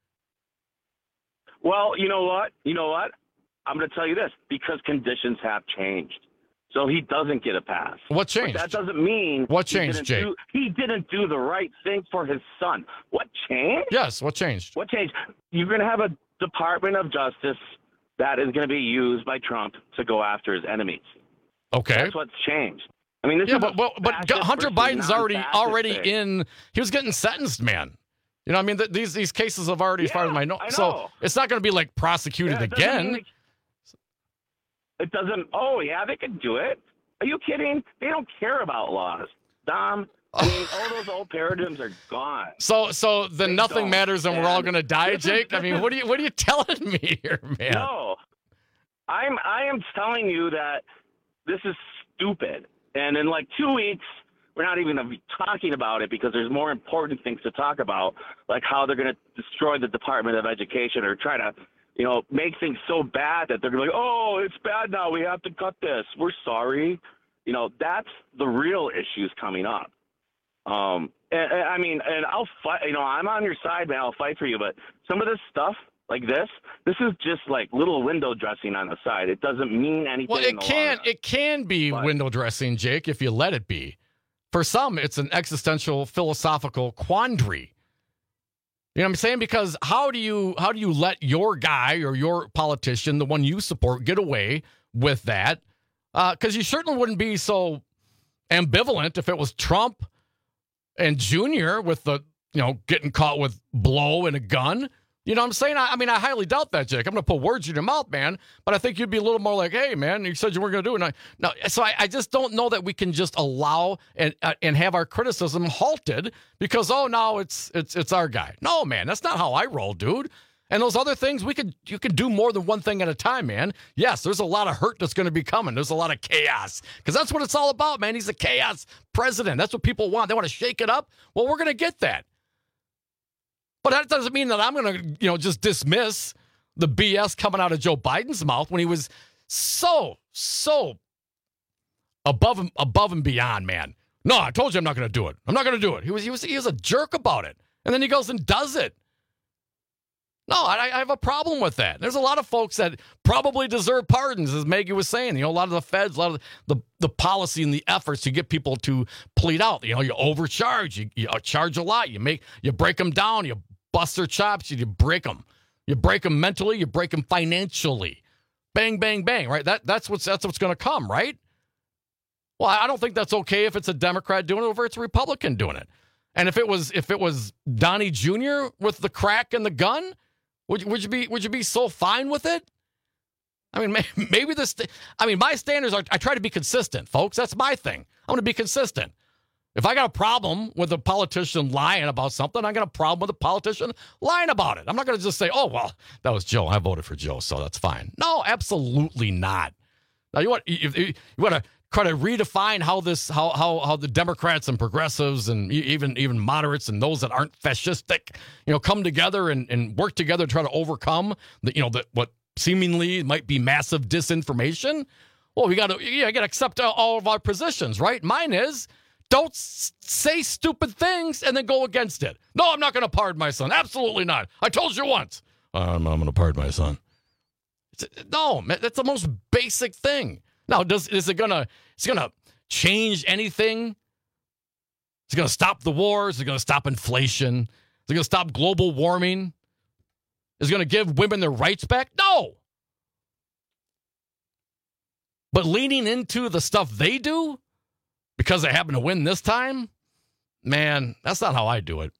Well, you know what? I'm going to tell you this, because conditions have changed. So he doesn't get a pass. What changed? But that doesn't mean What changed, Jake? He didn't do the right thing for his son. What changed? Yes, what changed? What changed? You're going to have a Department of Justice that is going to be used by Trump to go after his enemies. Okay. That's what's changed. I mean, this Yeah, is but Hunter Biden's already thing. in. He was getting sentenced, man. You know, I mean, these cases have already, as far as I know. So it's not going to be like prosecuted again. It doesn't. Oh, yeah, they can do it. Are you kidding? They don't care about laws, Dom. I mean, all those old paradigms are gone. So then nothing matters, and we're all going to die, Jake. I mean, what are you telling me here, man? No, I am telling you that this is stupid. And in like 2 weeks, we're not even going to be talking about it because there's more important things to talk about, like how they're going to destroy the Department of Education or try to, make things so bad that they're going to be like, oh, it's bad now. We have to cut this. We're sorry. That's the real issues coming up. And I'll fight. I'm on your side, man. I'll fight for you. But some of this stuff, like this is just like little window dressing on the side. It doesn't mean anything. Well, it can be window dressing, Jake, if you let it be. For some, it's an existential philosophical quandary. You know what I'm saying? Because how do you let your guy or your politician, the one you support, get away with that? Because you certainly wouldn't be so ambivalent if it was Trump and Junior with the, getting caught with blow and a gun. You know what I'm saying? I mean, I highly doubt that, Jake. I'm going to put words in your mouth, man. But I think you'd be a little more like, hey, man, you said you weren't going to do it. No, so I just don't know that we can just allow and have our criticism halted because, now it's our guy. No, man, that's not how I roll, dude. And those other things, you could do more than one thing at a time, man. Yes, there's a lot of hurt that's going to be coming. There's a lot of chaos because that's what it's all about, man. He's a chaos president. That's what people want. They want to shake it up. Well, we're going to get that. But that doesn't mean that I'm going to, just dismiss the BS coming out of Joe Biden's mouth when he was so above and beyond, man. No, I told you I'm not going to do it. I'm not going to do it. He was a jerk about it. And then he goes and does it. No, I have a problem with that. There's a lot of folks that probably deserve pardons, as Maggie was saying. A lot of the feds, a lot of the policy and the efforts to get people to plead out. You overcharge. You charge a lot. You break them down. You bust their chops. You break them. You break them mentally. You break them financially. Bang, bang, bang. Right? That's what's going to come. Right? Well, I don't think that's okay if it's a Democrat doing it or if it's a Republican doing it. And if it was Donnie Jr. with the crack and the gun, would you be so fine with it? I mean, maybe my standards are, I try to be consistent, folks. That's my thing. I'm going to be consistent. If I got a problem with a politician lying about something, I got a problem with a politician lying about it. I'm not going to just say, oh, well, that was Joe. I voted for Joe, so that's fine. No, absolutely not. Now, you want to try to redefine how the Democrats and progressives and even moderates and those that aren't fascistic, come together and work together to try to overcome what seemingly might be massive disinformation. Well, we got to accept all of our positions, right? Mine is don't say stupid things and then go against it. No, I'm not going to pardon my son. Absolutely not. I told you once. I'm going to pardon my son. No, that's the most basic thing. Now, is it gonna change anything? Is it gonna stop the wars? Is it gonna stop inflation? Is it gonna stop global warming? Is it gonna give women their rights back? No. But leaning into the stuff they do because they happen to win this time, man, that's not how I do it.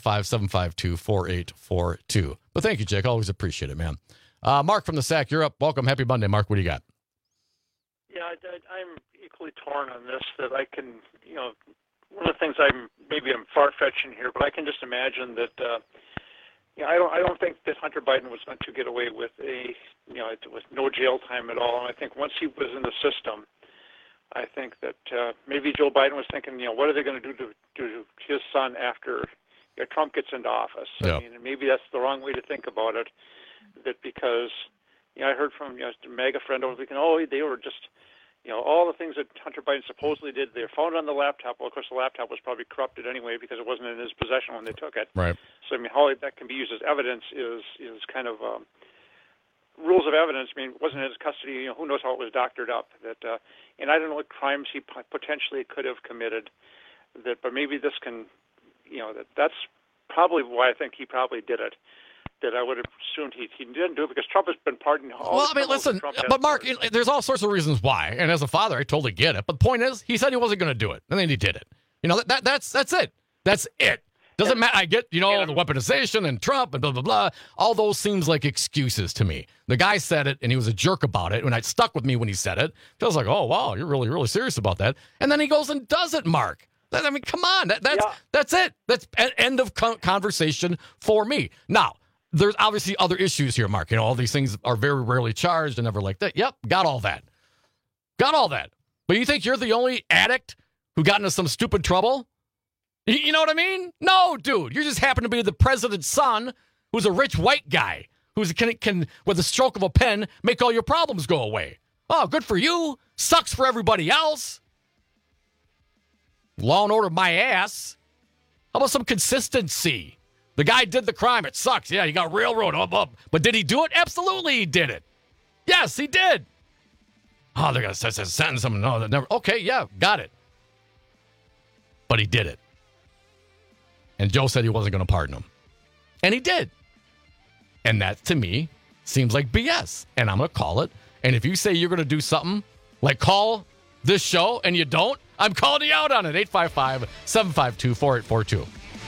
855-752-4842. But thank you, Jake. I always appreciate it, man. Mark from the SAC, you're up. Welcome. Happy Monday, Mark. What do you got? Yeah, I'm equally torn on this. That I can, one of the things I'm far-fetching here, but I can just imagine that. I don't think that Hunter Biden was meant to get away with with no jail time at all. And I think once he was in the system, I think that maybe Joe Biden was thinking, what are they going to do to his son after Trump gets into office? Yeah. I mean, maybe that's the wrong way to think about it. That because. I heard from a MAGA friend over the weekend, they were just, all the things that Hunter Biden supposedly did, they were found on the laptop. Well, of course, the laptop was probably corrupted anyway because it wasn't in his possession when they took it. Right. So, how that can be used as evidence is kind of rules of evidence. It wasn't in his custody. Who knows how it was doctored up. And I don't know what crimes he potentially could have committed. But maybe this can, that's probably why I think he probably did it. That I would have assumed he didn't do it because Trump has been pardoned. Listen, but Mark, there's all sorts of reasons why. And as a father, I totally get it. But the point is, he said he wasn't going to do it, and then he did it. That's it. That's it. Doesn't matter. I get, the weaponization and Trump and blah, blah, blah. All those seems like excuses to me. The guy said it, and he was a jerk about it, and it stuck with me when he said it. I was like, oh, wow, you're really, really serious about that. And then he goes and does it, Mark. Come on. That's it. That's end of conversation for me. Now, there's obviously other issues here, Mark. All these things are very rarely charged and never like that. Yep, got all that. But you think you're the only addict who got into some stupid trouble? You know what I mean? No, dude. You just happen to be the president's son who's a rich white guy who can, with a stroke of a pen, make all your problems go away. Oh, good for you. Sucks for everybody else. Law and order my ass. How about some consistency? The guy did the crime. It sucks. Yeah, he got railroaded. But did he do it? Absolutely, he did it. Yes, he did. Oh, they're going to sentence him. No, they never. Okay, yeah, got it. But he did it. And Joe said he wasn't going to pardon him. And he did. And that, to me, seems like BS. And I'm going to call it. And if you say you're going to do something, like call this show, and you don't, I'm calling you out on it. 855-752-4842.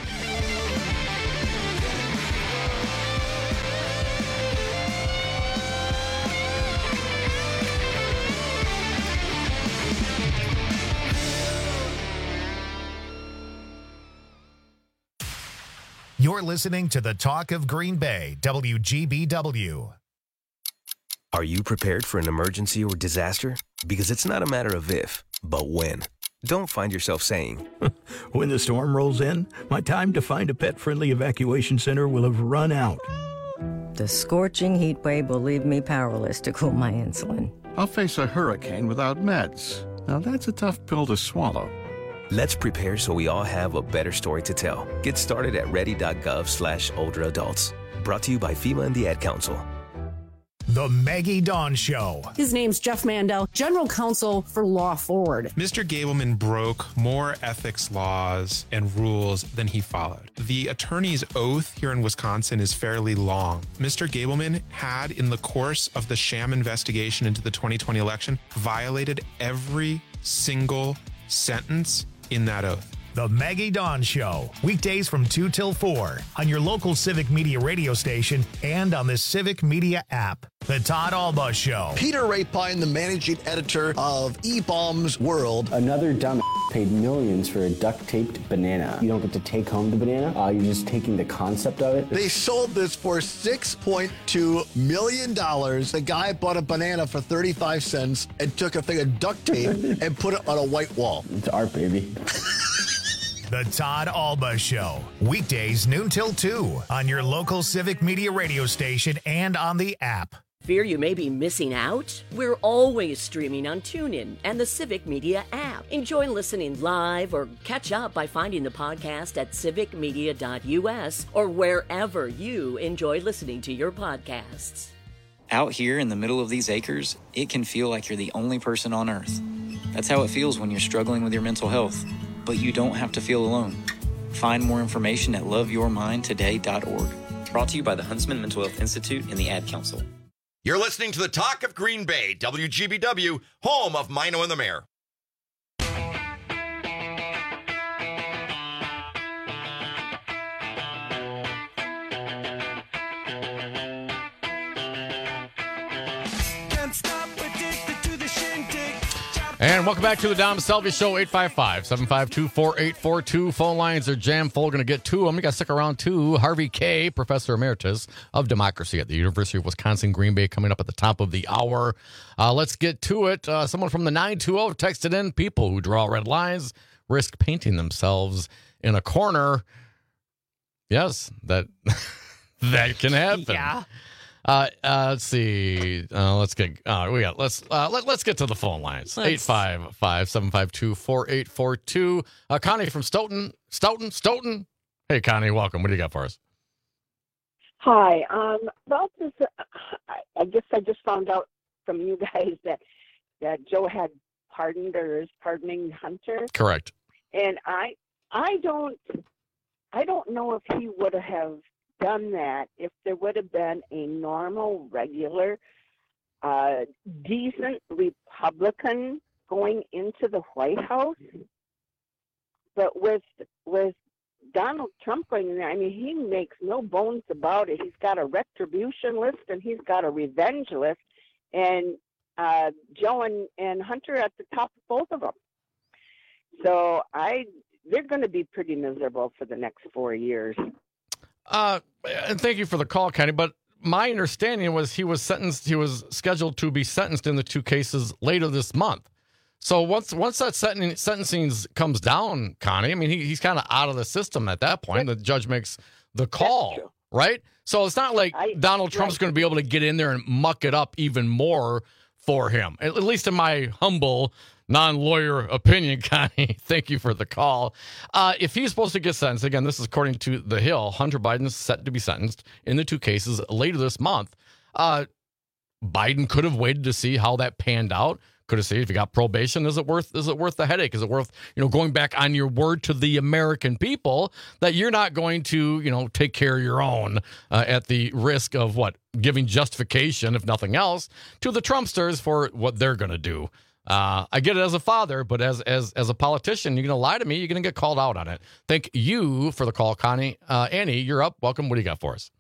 You're listening to the Talk of Green Bay, WGBW. Are you prepared for an emergency or disaster? Because it's not a matter of if, but when. Don't find yourself saying, when the storm rolls in, my time to find a pet-friendly evacuation center will have run out. The scorching heat wave will leave me powerless to cool my insulin. I'll face a hurricane without meds. Now that's a tough pill to swallow. Let's prepare so we all have a better story to tell. Get started at ready.gov/older adults. Brought to you by FEMA and the Ad Council. The Maggie Dawn Show. His name's Jeff Mandel, General Counsel for Law Forward. Mr. Gableman broke more ethics laws and rules than he followed. The attorney's oath here in Wisconsin is fairly long. Mr. Gableman had, in the course of the sham investigation into the 2020 election, violated every single sentence in that oath. The Maggie Dawn Show. Weekdays from 2 till 4 on your local Civic Media radio station and on the Civic Media app. The Todd Alba Show. Peter Rapine, the managing editor of eBaum's World. Another dumb paid millions for a duct-taped banana. You don't get to take home the banana. You're just taking the concept of it. They sold this for $6.2 million. The guy bought a banana for 35 cents and took a thing of duct tape and put it on a white wall. It's art, baby. The Todd Alba Show. Weekdays noon till 2 on your local Civic Media radio station and on the app. Fear you may be missing out? We're always streaming on TuneIn and the Civic Media app. Enjoy listening live or catch up by finding the podcast at civicmedia.us or wherever you enjoy listening to your podcasts. Out here in the middle of these acres, it can feel like you're the only person on Earth. That's how it feels when you're struggling with your mental health. But you don't have to feel alone. Find more information at loveyourmindtoday.org. Brought to you by the Huntsman Mental Health Institute and the Ad Council. You're listening to the Talk of Green Bay, WGBW, home of Mino and the Mayor. And welcome back to the Dom Selvey Show, 855-752-4842. Phone lines are jam full. Going to get to them. We got to stick around too. Harvey Kaye, Professor Emeritus of Democracy at the University of Wisconsin, Green Bay, coming up at the top of the hour. Let's get to it. Someone from the 920 texted in, people who draw red lines risk painting themselves in a corner. Yes, that can happen. Yeah. Let's see. Let's get to the phone lines. 855-752-4842. Connie from Stoughton. Hey, Connie, welcome. What do you got for us? Hi. About this, I guess I just found out from you guys that Joe had pardoned or is pardoning Hunter. Correct. And I don't know if he would have done that if there would have been a normal, regular, decent Republican going into the White House. But with Donald Trump going in there, I mean, he makes no bones about it. He's got a retribution list and he's got a revenge list, and Joe and Hunter at the top of both of them. So they're going to be pretty miserable for the next 4 years. And thank you for the call, Kenny. But my understanding was he was scheduled to be sentenced in the two cases later this month. So once that sentencing comes down, Connie, I mean, he's kind of out of the system at that point. The judge makes the call, right? So it's not like Donald Trump's going to be able to get in there and muck it up even more for him, at least in my humble non-lawyer opinion, Connie. Thank you for the call. If he's supposed to get sentenced, again, this is according to The Hill, Hunter Biden is set to be sentenced in the two cases later this month. Biden could have waited to see how that panned out. Could have seen if he got probation. Is it worth the headache? Is it worth, going back on your word to the American people that you're not going to, take care of your own at the risk of giving justification, if nothing else, to the Trumpsters for what they're going to do. I get it as a father, but as a politician, you're going to lie to me, you're going to get called out on it. Thank you for the call, Connie. Annie, you're up. Welcome. What do you got for us?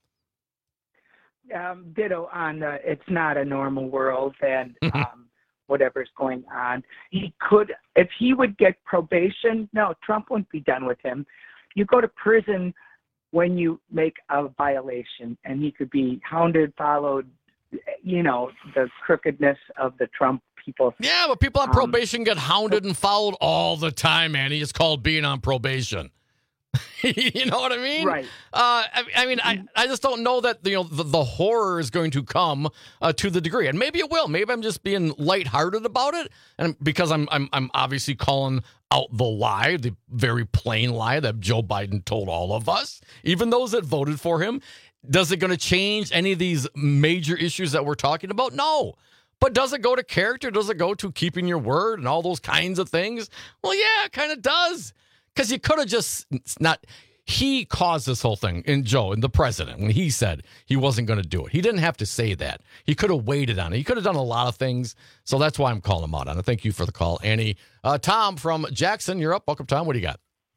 Ditto on it's not a normal world and whatever's going on. He could, if he would get probation, no, Trump wouldn't be done with him. You go to prison when you make a violation, and he could be hounded, followed, the crookedness of the Trump people. Yeah, but people on probation get hounded and followed all the time, Annie. It's called being on probation. You know what I mean? Right. I just don't know that the horror is going to come to the degree, and maybe it will. Maybe I'm just being lighthearted about it, and because I'm obviously calling out the lie, the very plain lie that Joe Biden told all of us, even those that voted for him. Does it going to change any of these major issues that we're talking about? No. But does it go to character? Does it go to keeping your word and all those kinds of things? Well, yeah, it kind of does. Because you could have just not. He caused this whole thing, and the president, when he said he wasn't going to do it. He didn't have to say that. He could have waited on it. He could have done a lot of things. So that's why I'm calling him out on it. Thank you for the call, Annie. Tom from Jackson, you're up. Welcome, Tom. What do you got?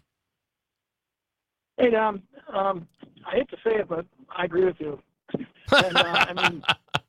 Hey, Tom. I hate to say it, but I agree with you. And,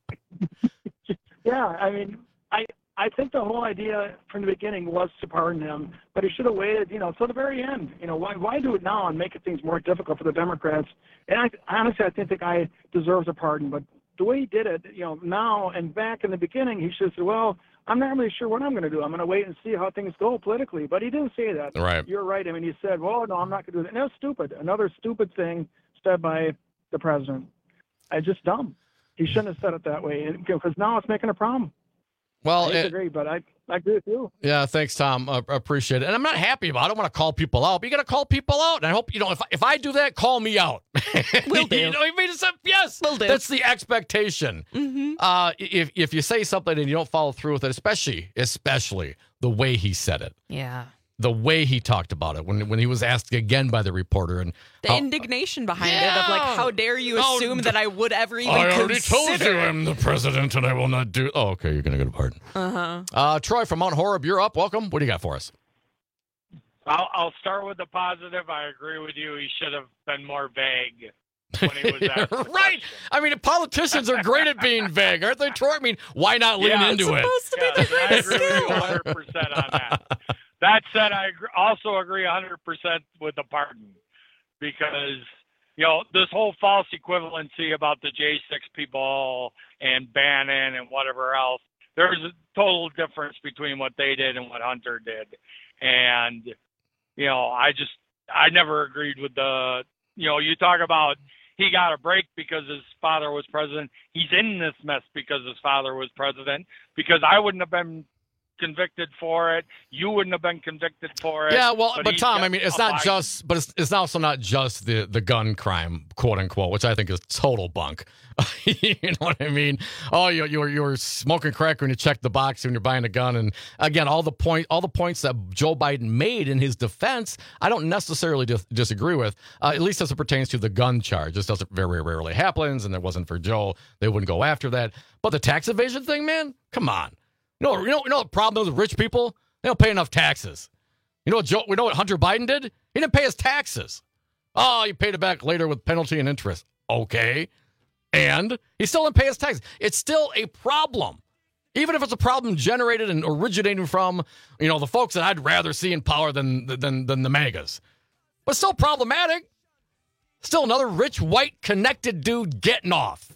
I think the whole idea from the beginning was to pardon him, but he should have waited, till the very end. Why do it now and make things more difficult for the Democrats? And honestly, I think the guy deserves a pardon, but the way he did it, now and back in the beginning, he should have said, well, I'm not really sure what I'm going to do. I'm going to wait and see how things go politically. But he didn't say that. Right. You're right. He said, well, no, I'm not going to do that. And that's stupid. Another stupid thing said by the president. Just dumb. He shouldn't have said it that way because now it's making a problem. Well, I disagree, but I agree with you. Yeah, thanks, Tom. I appreciate it. And I'm not happy about it. I don't want to call people out. But you got to call people out. And I hope, if I do that, call me out. Will do. Yes, will do. That's the expectation. Mm-hmm. If you say something and you don't follow through with it, especially the way he said it. Yeah. The way he talked about it when he was asked again by the reporter. And the indignation behind it of how dare you assume that I would ever even consider. I already told you I'm the president and I will not do. Oh, okay, you're going to go to pardon. Uh-huh. Troy from Mount Horeb, you're up. Welcome. What do you got for us? I'll start with the positive. I agree with you. He should have been more vague when he was asked the right. question. Politicians are great at being vague, aren't they, Troy? Why not lean into it? It's supposed to be the greatest skill. I agree with you 100% on that. That said, I also agree 100% with the pardon because, this whole false equivalency about the J6 people and Bannon and whatever else, there's a total difference between what they did and what Hunter did. And, I never agreed with you talk about he got a break because his father was president. He's in this mess because his father was president, because I wouldn't have been convicted for it. You wouldn't have been convicted for it. Yeah, well, but Tom, it's not just, but it's also not just the gun crime, quote unquote, which I think is total bunk. You know what I mean? Oh, you're smoking crack when you check the box when you're buying a gun, and again, all the points that Joe Biden made in his defense, I don't necessarily disagree with, at least as it pertains to the gun charge. This doesn't very rarely happens, and it wasn't for Joe. They wouldn't go after that. But the tax evasion thing, man, come on. You know the problem with rich people? They don't pay enough taxes. We know what Hunter Biden did? He didn't pay his taxes. Oh, he paid it back later with penalty and interest. Okay. And he still didn't pay his taxes. It's still a problem. Even if it's a problem generated and originating from, the folks that I'd rather see in power than the MAGAs. But still problematic. Still another rich, white, connected dude getting off.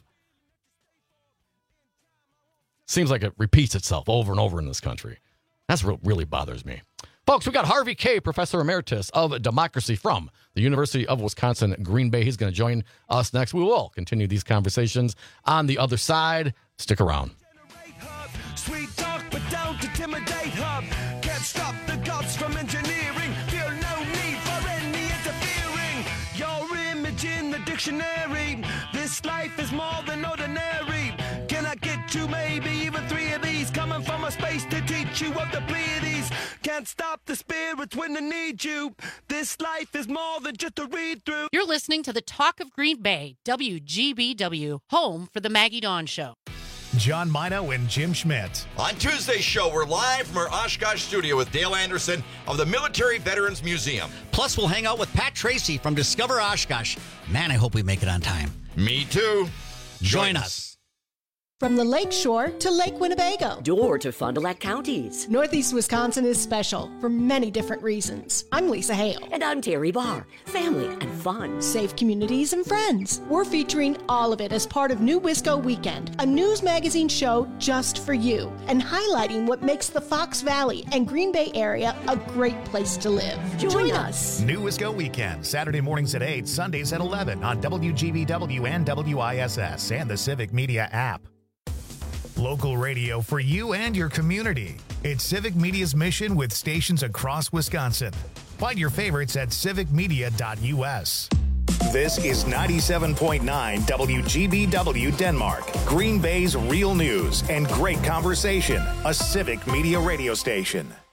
Seems like it repeats itself over and over in this country. That's what really bothers me. Folks, we got Harvey Kaye, Professor Emeritus of Democracy from the University of Wisconsin, Green Bay. He's going to join us next. We will continue these conversations on the other side. Stick around. Sweet talk, but don't intimidate her. Can't stop the gods from engineering. Feel no need for any interfering. Your image in the dictionary. This life is more than ordinary. Can I get you maybe even 3 of these? Coming from a space to teach you of the Pleiades. Can't stop the spirits when they need you. This life is more than just a read-through. You're listening to the Talk of Green Bay, WGBW, home for the Maggie Dawn Show. John Mino and Jim Schmidt. On Tuesday's show, we're live from our Oshkosh studio with Dale Anderson of the Military Veterans Museum. Plus, we'll hang out with Pat Tracy from Discover Oshkosh. Man, I hope we make it on time. Me too. Join us. From the Lake Shore to Lake Winnebago. Door to Fond du Lac counties. Northeast Wisconsin is special for many different reasons. I'm Lisa Hale. And I'm Terry Barr. Family and fun. Safe communities and friends. We're featuring all of it as part of New Wisco Weekend, a news magazine show just for you, and highlighting what makes the Fox Valley and Green Bay area a great place to live. Join us. New Wisco Weekend, Saturday mornings at 8, Sundays at 11 on WGBW and WISS and the Civic Media app. Local radio for you and your community. It's Civic Media's mission with stations across Wisconsin. Find your favorites at civicmedia.us. This is 97.9 WGBW Denmark, Green Bay's real news and great conversation, a Civic Media radio station.